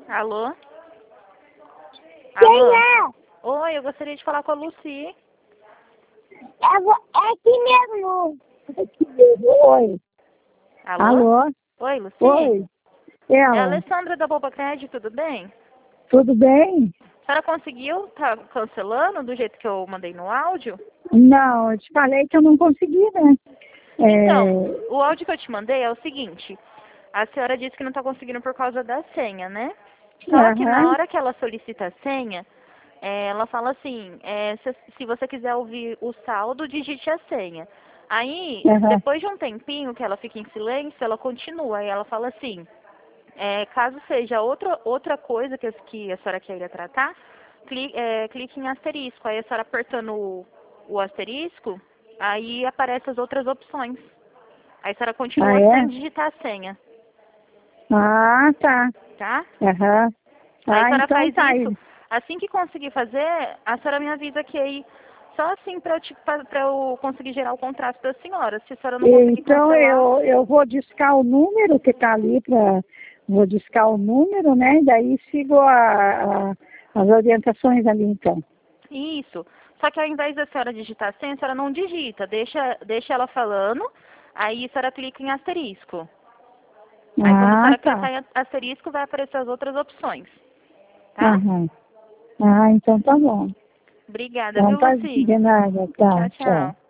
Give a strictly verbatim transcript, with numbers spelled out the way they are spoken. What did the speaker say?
Alô? Quem Alô? é? Oi, eu gostaria de falar com a Lucy. É, vo- é aqui mesmo. É aqui mesmo. Oi. Alô? Alô? Oi, Lucy? Oi. É a Ela. Alessandra da Poupa Crédito, tudo bem? Tudo bem? A senhora conseguiu? Tá cancelando do jeito que eu mandei no áudio? Não, eu te falei que eu não consegui, né? Então, É... o áudio que eu te mandei é o seguinte. A senhora disse que não está conseguindo por causa da senha, né? Só que na Aham. hora que ela solicita a senha, é, ela fala assim, é, se, se você quiser ouvir o saldo, digite a senha. Aí, Aham. depois de um tempinho que ela fica em silêncio, ela continua. Aí ela fala assim, é, caso seja outra, outra coisa que, que a senhora queira tratar, cli, é, clique em asterisco. Aí a senhora apertando o, o asterisco, aí aparecem as outras opções. Aí a senhora Ah, continua sem é? digitar a senha, Ah, tá. tá? Aham. Aí a Ah, senhora então faz tá isso. aí. Assim que conseguir fazer, a senhora me avisa que aí, só assim para eu, te- pra- pra eu conseguir gerar o contrato da senhora. Se a senhora não conseguir Então cancelar, eu, eu vou discar o número que tá ali para. Vou discar o número, né? E daí sigo a, a- as orientações ali, então. isso. Só que ao invés da senhora digitar a senha, a senhora não digita. Deixa, deixa ela falando, aí a senhora clica em asterisco. Aí quando a Ah, senhora tá. clicar em asterisco, vai aparecer as outras opções. Tá? Aham. Ah, então tá bom. Obrigada, Então viu, tá Lucy? de nada, tá, Tchau, tchau. tchau.